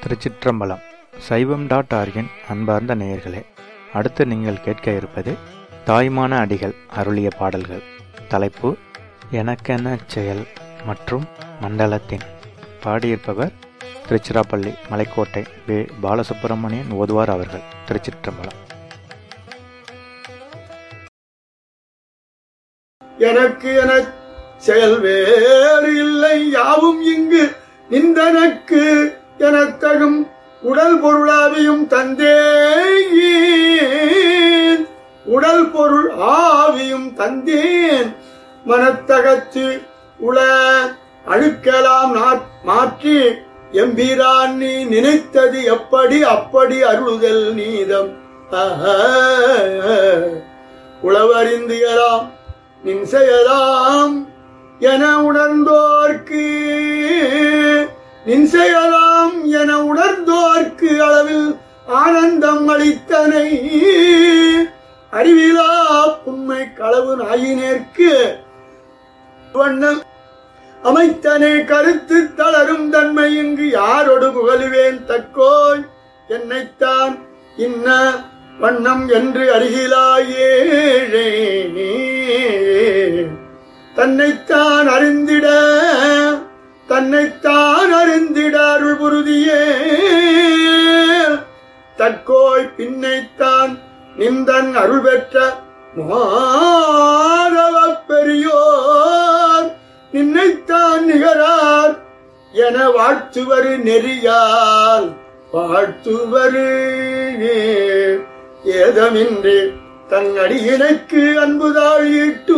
திருச்சிற்றம்பலம். சைவம்.org-இன் அன்பார்ந்த நேயர்களே, அடுத்து நீங்கள் கேட்க இருப்பது தாய்மான அடிகள் அருளிய பாடல்கள். தலைப்பு எனக்கென செயல் மற்றும் மண்டலத்தின். பாடியிருப்பவர் திருச்சிராப்பள்ளி மலைக்கோட்டை வே. பாலசுப்பிரமணியன் ஓதுவார் அவர்கள். திருச்சிற்றம்பலம். எனக்கு என செயல் வேறு இல்லை, யாவும் இங்கு நின்றனக்கு எனத்தகும் உடல் பொருளாவியும் தந்தேன். உடல் பொருள் ஆவியும் தந்தேன். மனத்தகத்து உள அழுக்கலாம் மாற்றி எம்பிரான் நீ நினைத்தது எப்படி அப்படி அருளுதல் நீதம். உளவறிந்து எலாம் நின் செயலாம் என உணர்ந்தோர்க்கு, நின் செயலாம் என உணர்ந்தோர்க்கு அளவில் ஆனந்தம் அளித்தனை. அறிவிலா புண்மை களவு நாயினேற்கு வண்ணம் அமைத்தனை. கருத்து தளரும் தன்மை இங்கு யாரொடு புகழுவேன் தக்கோய். என்னைத்தான் இன்ன வண்ணம் என்று அறிகிலாயேழே. தன்னைத்தான் அறிந்திட அருள் புருதியே. தக்கோய் பின்னைத்தான் நின்றன் அருள் பெற்ற மாதவ பெரியோர். நின்னைத்தான் நிகரார் என வாழ்த்துவரு நெறியால் வாழ்த்துவரு. ஏதமின்றி தன் அடியினைக்கு அன்புதாள் ஈட்டு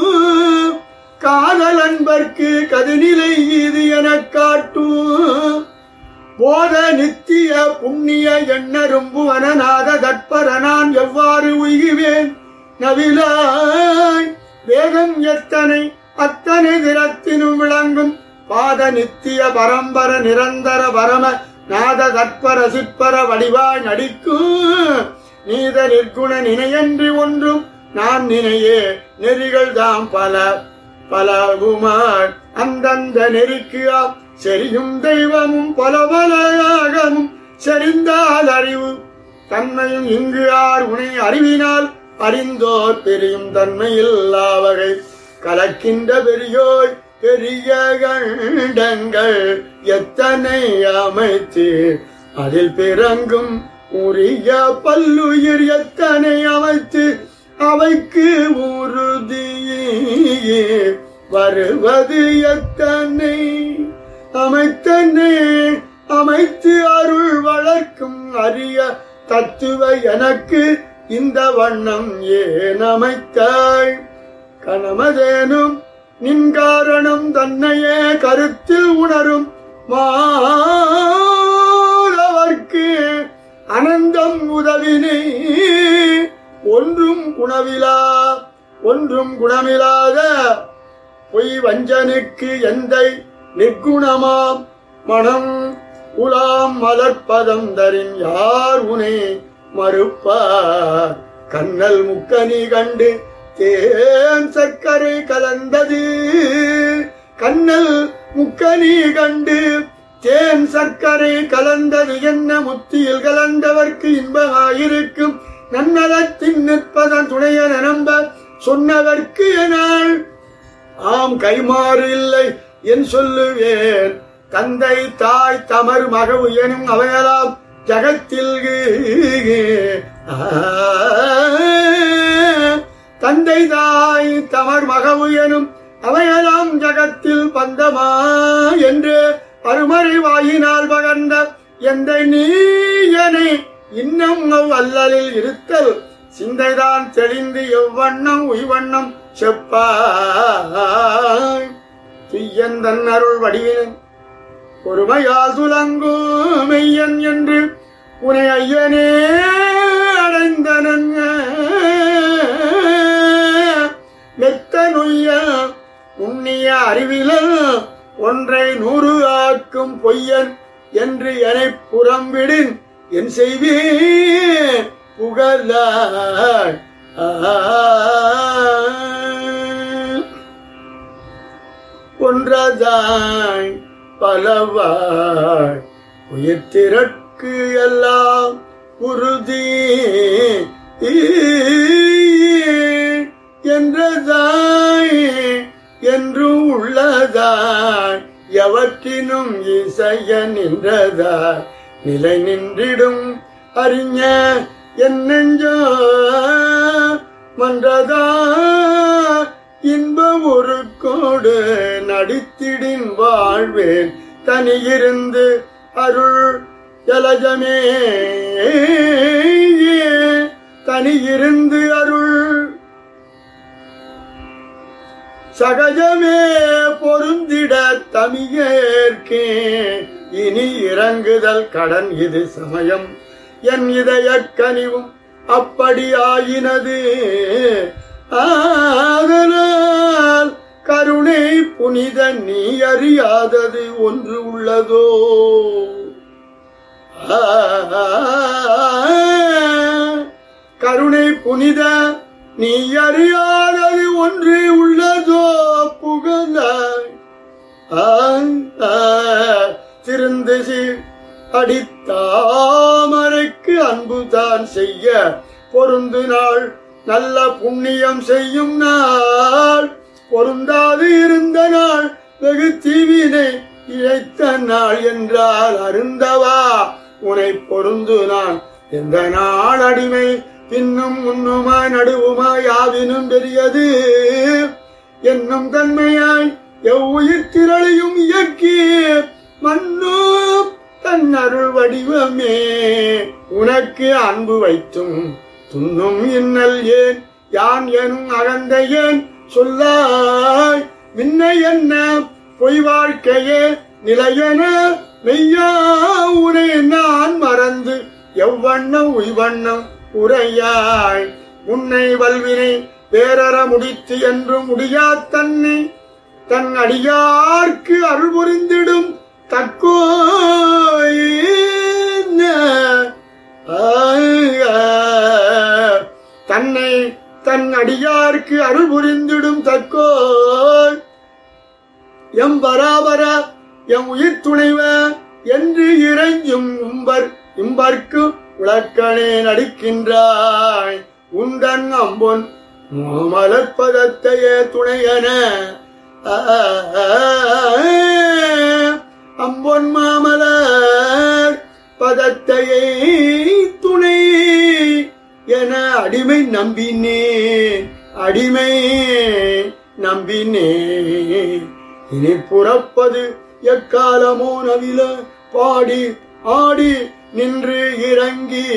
காதல் அன்பர்க்கு கதுநிலை இது எனக் காட்டும். போத நித்திய புண்ணிய எண்ணரும்பு அனநாத தற்பர நான் எவ்வாறு உய்குவேன் நவிலாய். வேகம் எத்தனை அத்தனை திறத்தினும் விளங்கும் பாத நித்திய பரம்பர நிரந்தர பரம நாத தற்பர சிற்பர வடிவாய் நடிக்கும். நீத நிற்குண நினையன்றி ஒன்றும் நான் நினையே. நெறிகள் தாம் பல பலவுமாய் அந்தந்த நெறிக்கு செரியும் தெய்வமும் பல பலயாகமும் செறிந்தால் அறிவு தன்மையும் இங்கு ஆர் உனை அறிவினால் அறிந்தோர் பெரியும் தன்மையில்லா வகை கலக்கின்ற பெரியோய். பெரிய கண்டங்கள் எத்தனை அமைத்து அதில் பிறங்கும் உரிய பல்லுயிர் எத்தனை அமைத்து அவைக்கு உறுதியே வருவது எத்தனை அமைத்தனை. அமைத்து அருள் வளர்க்கும் அரிய தத்துவ எனக்கு இந்த வண்ணம் ஏன் அமைத்தாய். கணமதேனும் நின் காரணம் தன்னையே கருத்தில் உணரும் மாதவர்க்கு அனந்தம் உதவினை. ஒன்றும் குணமில்லாத பொய் வஞ்சனுக்கு எந்தை நிற்குணமாம் மனம் உலாம் மலர்ப்பதம் தரின் யார் உனை மறுப்பார். கண்ணல் முக்கனி கண்டு தேன் சர்க்கரை கலந்தது. கண்ணல் முக்கனி கண்டு தேன் சர்க்கரை கலந்தது என்ன முத்தியில் கலந்தவர்க்கு இன்பமாயிருக்கும். நன்னலத்தின் நிற்பதன் துணைய நம்ப சொன்னவர்க்கு எனால் ஆம் கைமாறு இல்லை என் சொல்லுவேன். தந்தை தாய் தமர் மகவு எனும் அவையலாம் ஜகத்தில். தந்தை தாய் தமர் மகவு எனும் அவையலாம் ஜகத்தில் பந்தமா என்று அருமறை வாயினால் பகர்ந்த எந்த நீயனை இன்னும் அல்லலில் இருத்தல். சிந்தைதான் தெளிந்து எவ்வண்ணம் உய்வண்ணம் செப்பாய். துய்யன் தன் அருள் வடிவின் பொறுமையால் துலங்கும் மெய்யன் என்று உனை ஐயனே அடைந்தனன். மெத்த நொய்ய உண்ணிய அறிவில ஒன்றை 100 ஆக்கும் பொய்யன் என்று எனைப் புறம்பிடின் என் செய்வேன் புகழாய். ஒன்றதாய் பலவாய் உயிர்த்திறற்கு எல்லாம் உறுதி என்றதாய் என்றும் உள்ளதாய் எவற்றினும் இசைய நின்றதாய் நிலை நின்றிடும் அறிஞ என் நெஞ்சோ மன்றதா இன்ப ஒரு கோடு நடித்திடின் வாழ்வேன் தனியிருந்து அருள் ஜலஜமே தனியிருந்து அருள் சகஜமே பொருந்திட தமியேற்கே இனி இறங்குதல் கடன் இது சமயம் என் இதய கனிவும் அப்படி ஆயினது ஆதலால் கருணை புனித நீ அறியாதது ஒன்று உள்ளதோ கருணை புனித நீ அறியாதது ஒன்று உள்ளதோ புகழாய் திருந்து அடித்தாமரைக்கு அன்புதான் செய்ய பொருந்து நாள் நல்ல புண்ணியம் செய்யும் நாள் பொருந்தாது இருந்த நாள் வெகு தீவினை இழைத்த நாள் என்றால் அருந்தவா உனை பொருந்து நான் எந்த நாள் அடிமை பின்னும் முன்னுமாய் நடுவுமாய் யாவினும் பெரியது என்னும் தன்மையாய் எவ்வுயிர் திரளையும் இயக்கி மன்னோ தன் அருள் வடிவமே உனக்கு அன்பு வைத்தும் துன்னும் இன்னல் ஏன் யான் எனும் அகந்த ஏன் சொல்லாய் விண்ணை என்ன பொய் வாழ்க்கையே நிலையென மெய்யா உரை நான் மறந்து எவ்வண்ணம் உய்வண்ணம் உரையாய் உன்னை வல்வினை வேறற முடித்து என்று முடியா தன்னை தன் அடியார்க்கு அருள் புரிந்திடும் தற்கோய் தன்னை தன் அடியார்க்கு அருள் புரிந்திடும் தற்கோய் எம் பராபர எம் உயிர் துணைவ என்று இறைஞ்சும் இம்பர்க்கு உலக்கணே நடிக்கின்றாய் உந்தன் அம்பொன் மலர்பதத்தையே துணையன அம்பொன் மாமலர் பதத்தையை துணை என அடிமை நம்பினேன் இனி புறப்பது எக்காலமோ நவில பாடி ஆடி நின்று இறங்கி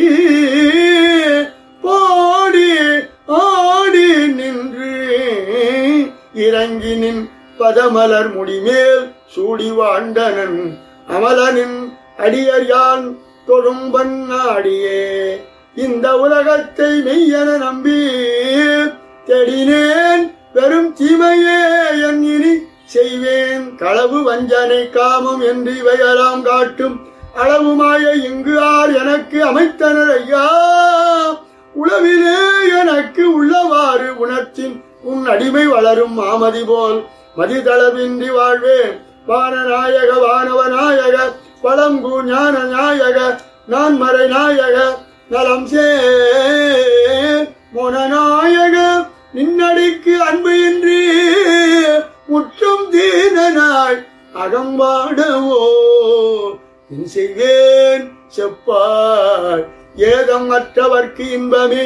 பாடி ஆடி நின்று இறங்கி நின் பதமலர் முடிமேல் சூடி வாழ்ந்தனன் அமலனின் அடியர் யான் தொழும்பன் நாடியே இந்த உலகத்தை மெய்யென நம்பி தேடினேன் வெறும் தீமையே என் இனி செய்வேன் களவு வஞ்சனை காமம் என்று இவையெல்லாம் காட்டும் அளவுமாய இங்கு ஆர் எனக்கு அமைத்தனர் ஐயா உளவிலே எனக்கு உள்ளவாறு உணர்த்தின் உன் அடிமை வளரும் மாமதி போல் மதிதளவின்றி வாழ்வேன் வானநாயக வானவ நாயக பழம்பூ ஞான நாயக நான் மறை நாயக நலம் சே மோனநாயக நின்னடிக்கு அன்பு இன்றி முற்றும் தீனனாய் அகம்பாடவோ என் செய்வேன் செப்பார் ஏதம் மற்றவர்க்கு இன்பமே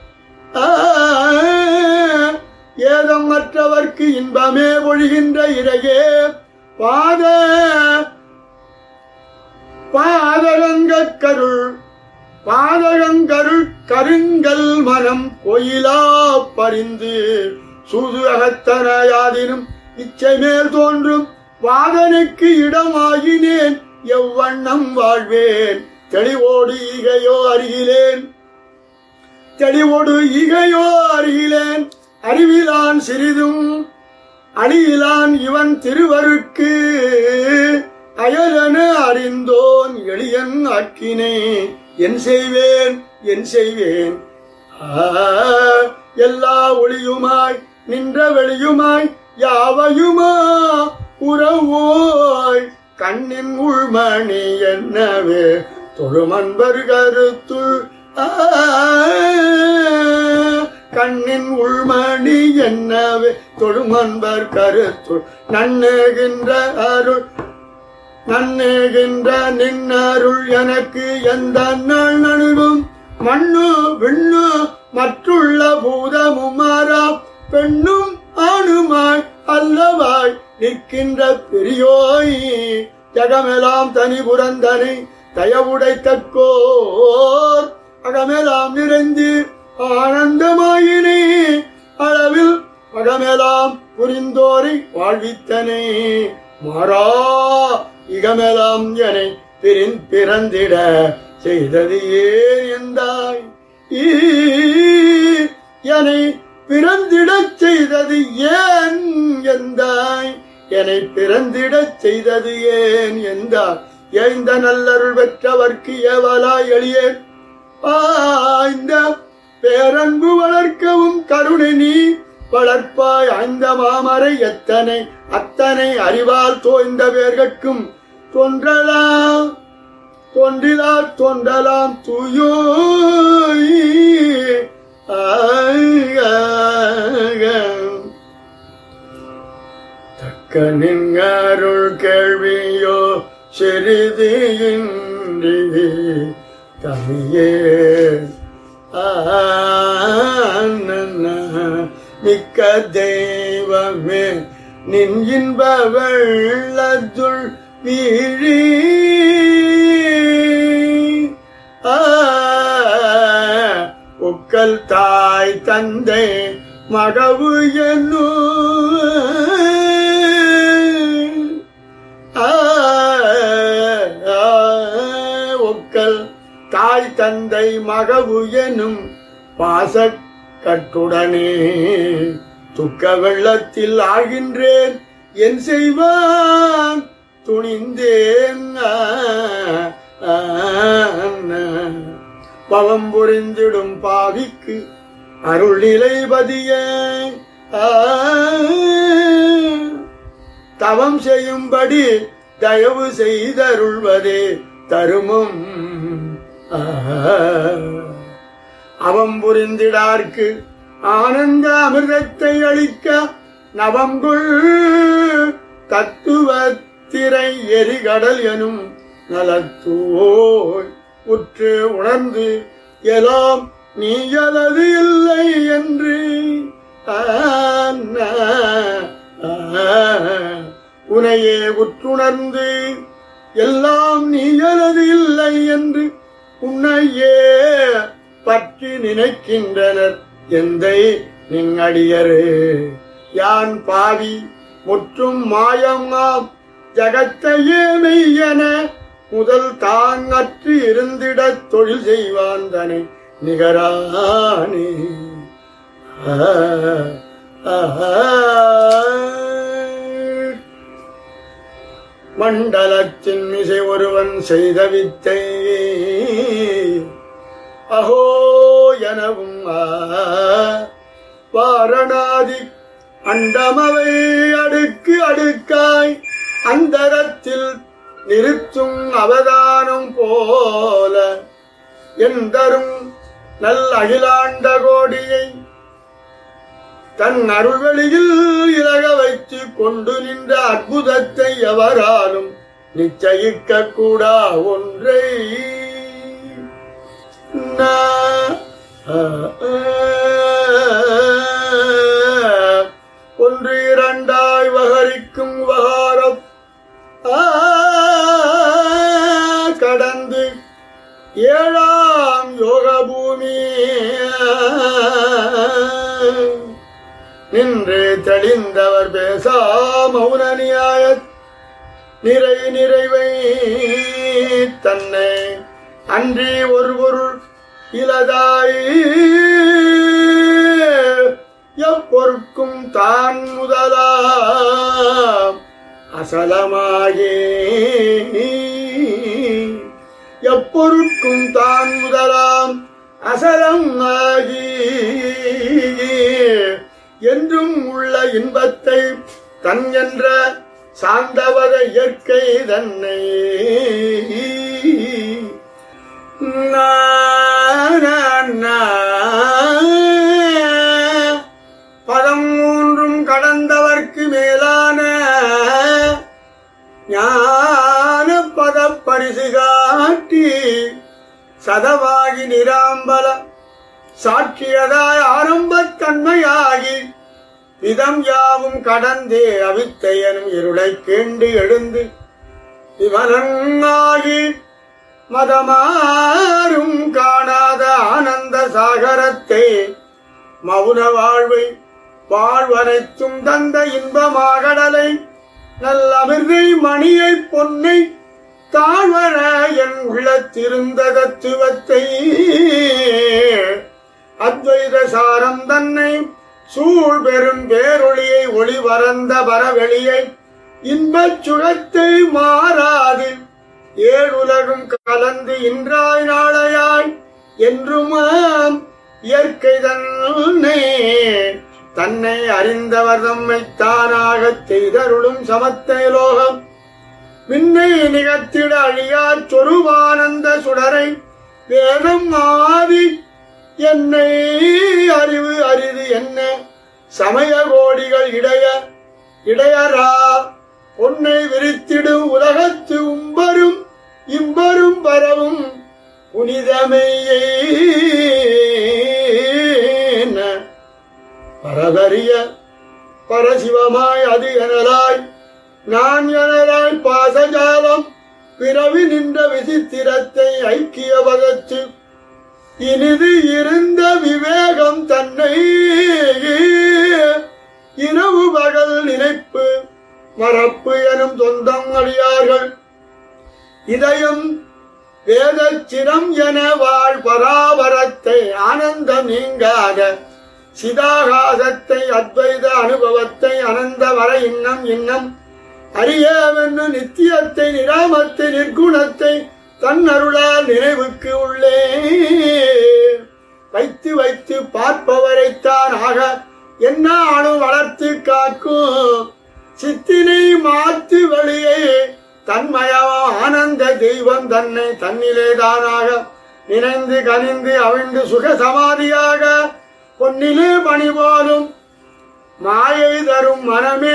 ஏதம் மற்றவர்க்கு இன்பமே ஒழிகின்ற இறையே பாதகங்கருள் கருங்கல் மனம் கோயிலா பறிந்து சூது அகத்தனையாதினும் இச்சை மேல் தோன்றும் வாதனுக்கு இடமாகினேன் எவ்வண்ணம் வாழ்வேன் தெளிவோடு ஈகையோ அருகிலேன் அறிவிலான் சிறிதும் அழியிலான் இவன் திருவருக்கு அயலன அறிந்தோன் எளியன் ஆக்கினே என் செய்வேன் எல்லா ஒளியுமாய் நின்ற வெளியுமாய் யாவையுமா உறவோய் கண்ணின் உள்மணி என்னவே தொழுமன்பர் கருத்துள் கண்ணின் உள்மணி என்னவே தொழுமன்பர் கருத்துள் நன்னுகின்ற அருள் நன்னுகின்ற நின்னருள் எனக்கு எந்த நாள் நணுகும் மண்ணு விண்ணு மற்றுள்ள பூதமும் மாறா பெண்ணும் ஆணுமாய் அல்லவாய் நிற்கின்ற பெரியோய் ஜகமெல்லாம் தனி புரந்தனை தயவுடைத்தோர் அகமெல்லாம் நிறைந்து ஆனந்தமாயினே அளவில் அகமெல்லாம் புரிந்தோரை வாழ்வித்தனே மாறா இகமெல்லாம் எனை பிறந்திட செய்தது ஏன் எந்தாய் என்னை பிறந்திடச் செய்தது ஏன் எந்தாய் என்னை பிறந்திடச் செய்தது ஏன் எந்தாய் எய்ந்த நல்லருள் பெற்றவர்க்கு ஏவலாய் எளியே இந்த பேரன்பு வளர்க்கவும் கருணை நீ வளர்ப்பாய் ஐந்த மாமரை எத்தனை அத்தனை அறிவால் தோய்ந்த பேர்கட்கும் தோன்றலாம் தூயோ தக்க நின்கருள் கேள்வியோ சிறிது இன்றி தமியே மிக்க தெய்வமே நின் இன்ப வெள்ளத்துள் வீழி உக்கல் தாய் தந்தை மகவு என்னோ ஒக்கல் தாய் தந்தை மகவு எனும் பாச கட்டுடனே துக்க வெள்ளத்தில் ஆகின்றேன் என் செய்வான் துணிந்தேன் பவம் புரிந்திடும் பாவிக்கு அருள் நிலைபதிய தவம் செய்யும்படி தயவு செய்தருள்வதே தருமம் அவம் புரிந்திடார்க்கு ஆனந்த அமிர்தத்தை அளிக்க நவங்குள் தத்துவ திரை எரிகடல் எனும் நலத்தோய் உற்று உணர்ந்து எல்லாம் நீயலது இல்லை என்று உனையே உற்றுணர்ந்து எல்லாம் நீயலது இல்லை என்று உன்னையே பற்றி நினைக்கின்றனர் எந்தை நின்னடியரே யான் பாவி முற்றும் மாயமாம் ஜகத்தையே மெய்யென முதல் தான் அற்று இருந்திடத் தொழில் செய்வான் தனை நிகரானே மண்டலத்தின் மிசை ஒருவன் செய்த வித்தை அஹோ எனவும் வாரணாதி அண்டமவை அடுக்கு அடுக்காய் அந்தரத்தில் நிறுத்தும் அவதானம் போல எந்தரும் நல் அகிலாண்ட கோடியை தன் அருள்வெளியில் இலக வைத்து கொண்டு நின்ற அற்புதத்தை எவராலும் நிச்சயிக்க கூடா ஒன்றை ஒன்று இரண்டாய் வகரிக்கும் வகாரம் கடந்து ஏழாம் யோக பூமி நின்று தெளிந்தவர் பேசா மௌன நியாய நிறைவை தன்னை அன்றி ஒரு பொருள் இலதாய் எப்பொருட்கும் தான் முதலாம் அசலமாகி எப்பொருட்கும் தான் முதலாம் அசலம் ஆகி என்றும் உள்ள இன்பத்தை தன் என்ற சார்ந்தவத இயற்கை தன்னை பதம் மூன்றும் கடந்தவர்க்கு மேலான ஞான பத பரிசு காட்டி சதவாகி நிராம்பல சாட்சியதாய் ஆரம்பத்தன்மையாகி விதம் யாவும் கடந்தே அவித்தையனும் இருளை கேண்டு எழுந்து விமலனாகி மதமாறும் காணாத ஆனந்த சாகரத்தை மௌன வாழ்வை வாழ்வனைத்தும் தந்த இன்பமாகடலை நல்லமிர்தை மணியை பொன்னை தாழ்வர என் உள்ளத்திருந்த தத்துவத்தை அத்வைத சாரம் தன்னை சூழ் பெரும் பேரொளியை ஒளி வரந்த வரவெளியை இன்பச் சுகத்தை மாறாது ஏழுலகும் கலந்து இன்றாய் நாளையாய் என்றுமாம் இயற்கை தன்னை அறிந்தவர் தம்மை தானாக செய்தருளும் சமத்தை லோகம் விண்ணை நிகழ்த்திட அழியா சொருவானந்த சுடரை வேதம் ஆதி என்னை அறிவு அரிது என்ன சமய கோடிகள் இடையரா பொன்னை விரித்திடும் உலகத்து உம்பரும் இம்பரும் பரவும் புனிதமையை பரதறிய பரசிவமாய் அது எனலாய் நான் எனலாய் பாசஜாலம் பிறவி நின்ற விசித்திரத்தை ஐக்கிய பதத்து இனிது இருந்த விவேகம் தன்னை இரவு பகல் நினைப்பு மறப்பு எனும் சொந்தம் அடியார்கள் இதயம் வேதச்சிரம் என வாழ் பராபரத்தை ஆனந்தம் நீங்காத சிதாகாசத்தை அத்வைத அனுபவத்தை அனந்த வர இன்னம் அறியவென்னு நித்தியத்தை நிராமத்தை நிர்குணத்தை தன் அருளால் நினைவுக்கு உள்ளே வைத்து வைத்து பார்ப்பவரைத்தான் ஆக என்ன அணு வளர்த்து காக்கும் சித்தினை மாத்து வழியை தன்மயவ ஆனந்த தெய்வம் தன்னை தன்னிலேதானாக நினைந்து கனிந்து அவிழ்ந்து சுக சமாதியாக பொன்னிலே பணி போலும் மாயை தரும் மனமே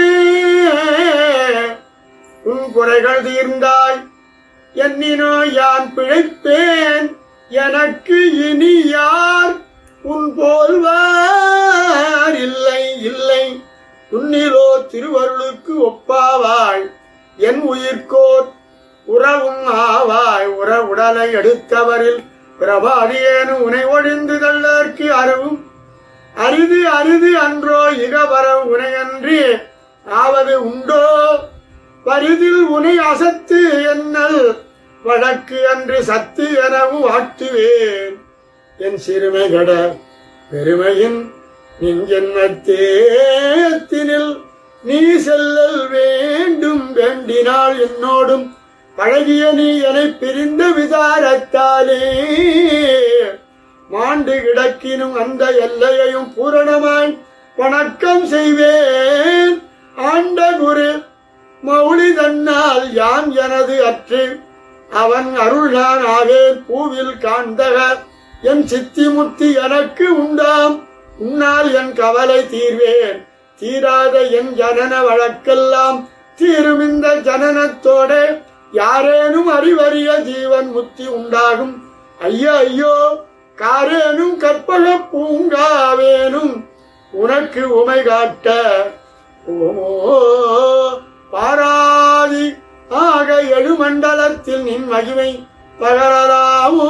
உன் குறைகள் தீர்ந்தாய் என்னினோ யான் பிழைப்பேன் எனக்கு இனி யார் உன் போல்வார் இல்லை இல்லை உன்னிலோ திருவருளுக்கு ஒப்பாவாய் என் உயிர்கோர் உறவும் ஆவாய் உறவுடலை எடுத்தவரில் பிரபாதியேனு உனை ஒழிந்து தள்ளற்கு அருவும் அரிது அரிது அன்றோ இகவர உனையன்றி ஆவது உண்டோ பரிதில் உனை அசத்து என்னல் வழக்கு அன்று சத்து எனவும் ஆட்டுவேன் என் சிறுமை கட பெருமையின் நின் ஜென்மத்தேத்தினில் நீ செல்லல் வேண்டும் வேண்டினால் என்னோடும் பழகிய நீ என்னை பிரிந்த விதாரத்தாலே மாண்டு கிடக்கினும் அந்த எல்லையையும் பூரணமாய் வணக்கம் செய்வேன் ஆண்ட குரு மௌலி தன்னால் யான் எனது அற்று அவன் அருள் நான் ஆவேன் பூவில் காண்தக என் சித்தி முத்தி எனக்கு உண்டாம் உன்னால் என் கவலை தீர்வேன் தீராத என் ஜனன வழக்கெல்லாம் தீரும் இந்த ஜனனத்தோட யாரேனும் அறிவறிய ஜீவன் முத்தி உண்டாகும் ஐயோ ஐயோ காரேனும் கற்பக பூங்காவேனும் உனக்கு உமை காட்ட ஓமோ பாராதி ஆக எழுமண்டலத்தில் நின் மகிமை பகரலாமோ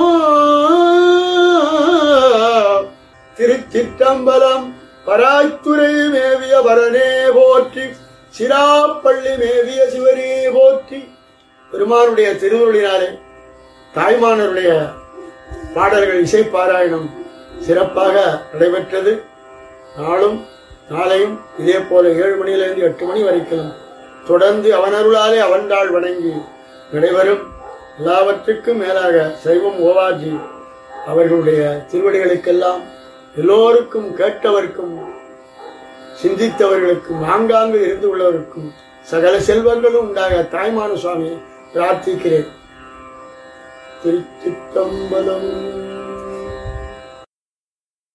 திருச்சிற்றம்பலம் பராய்த்துறை மேவிய பரனே போற்றி சிராப்பள்ளி மேவிய சிவரே போற்றி. பெருமானுடைய திருவுருளினாலே தாய்மானருடைய பாடல்கள் இசை பாராயணம் சிறப்பாக நடைபெற்றது. நாளும் நாளையும் இதே போல 7 மணியிலிருந்து 8 மணி வரைக்கும் தொடர்ந்து அவனருளாலே அவன்தாள் வணங்கி நடைபெறும். எல்லாவற்றுக்கும் மேலாக சைவம் ஓவாஜி அவர்களுடைய திருவடிகளுக்கெல்லாம் எல்லோருக்கும் கேட்டவர்க்கும் சிந்தித்தவர்களுக்கும் ஆங்காங்கு இருந்து உள்ளவருக்கும் சகல செல்வங்களும் உண்டாக தாய்மான சுவாமி பிரார்த்திக்கிறேன். திருச்சிற்றம்பலம்.